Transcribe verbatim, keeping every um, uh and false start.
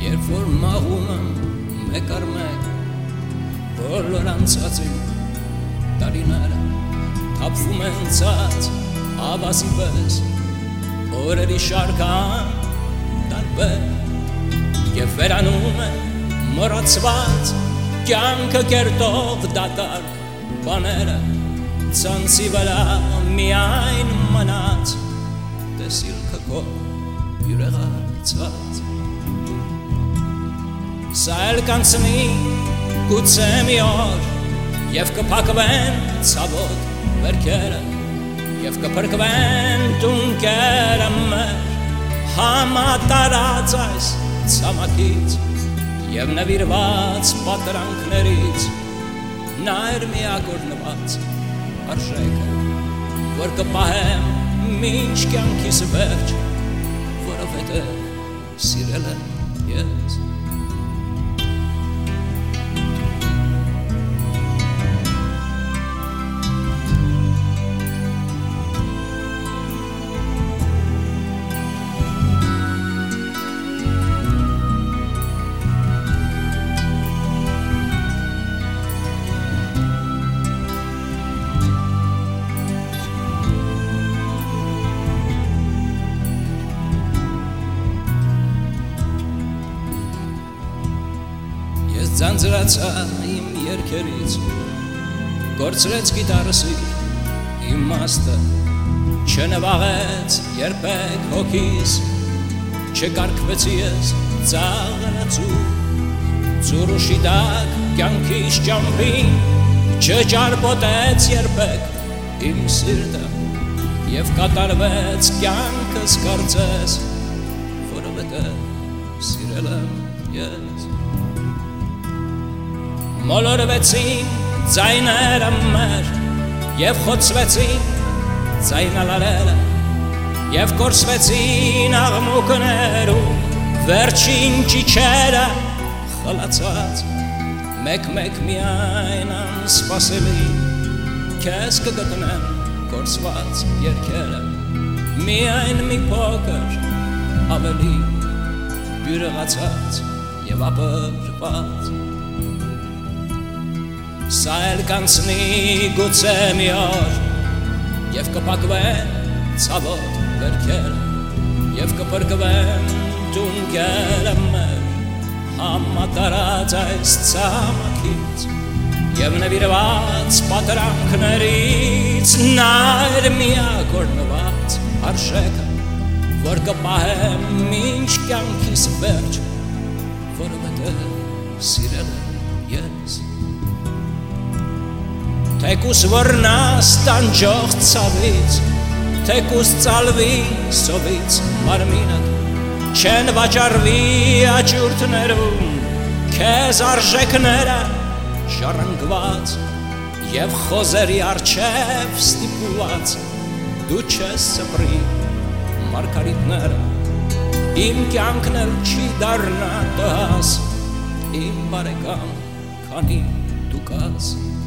երբ որ մաղում եմ մեկ առ մեկ բոլոր անցած իմ տարիները թափվում են ցած ավազի պես օրերի շարքան տարբեր և վերանում է մոռացված կյանքը կերտող դատարկ բաները ցանցի վրա միայն մնաց տեսիլքը քո յուրեղացած Սա էլ կանցնի գուցե մի օր և կփակվեն ցավոտ վերքերը և կփրկվեն տունկերը մեր համատարած այս ցամաքից և նվիրված պատրանքներից նա էր միակ օրնված արժեքը որ կպահեմ մինչ կյանքիս վերջ որովհետև սիրել եմ ես Ձանձրացա իմ երգերից Կորցրեց գիտարս իր իմաստը Չնվաղեց երբեք հոգիս Չկարգվեցի ես ծաղրացու Ծուրուշի տակ կյանքիս ճամփին Չճարպոտեց երբեք իմ սիրտը Եվ կատարվեց կյանքս կարծես Որովհետև սիրել եմ ես Մոլորվեցին ձայները մեր և խոցվեցին ձայնալարերը և կորսվեցին աղմուկներում վերջին ճիչերը խլացած մեկ-մեկ միայն անսպասելի քեզ կգտնեմ կորսված երգերը միայն մի փոքր ավելի բյուրեղացած և ապրված Սա էլ կանցնի գուցե մի օր և կփակվեն ցավոտ վերքերը և կփրկվեն տունկերը մեր համատարած այս ցամաքից և նվիրված պատրանքներից նա էր միակ օրնված արժեքը որ կպահեմ մինչ կյանքիս վերջ որովհետև սիրել եմ ես Թեկուս վռնաս տանջող ցավից Թեկուս ծալվի սովից մարմինդ Չեն վաճառվի աճուրդներում Քեզ արժեքները ժառանգված Եվ խոզերի առջև ստիպված Դու չես սպրի մարգարիտները Իմ կյանքն էլ չի դառնա տհաս Իմ բարեկամ քանի դու կաս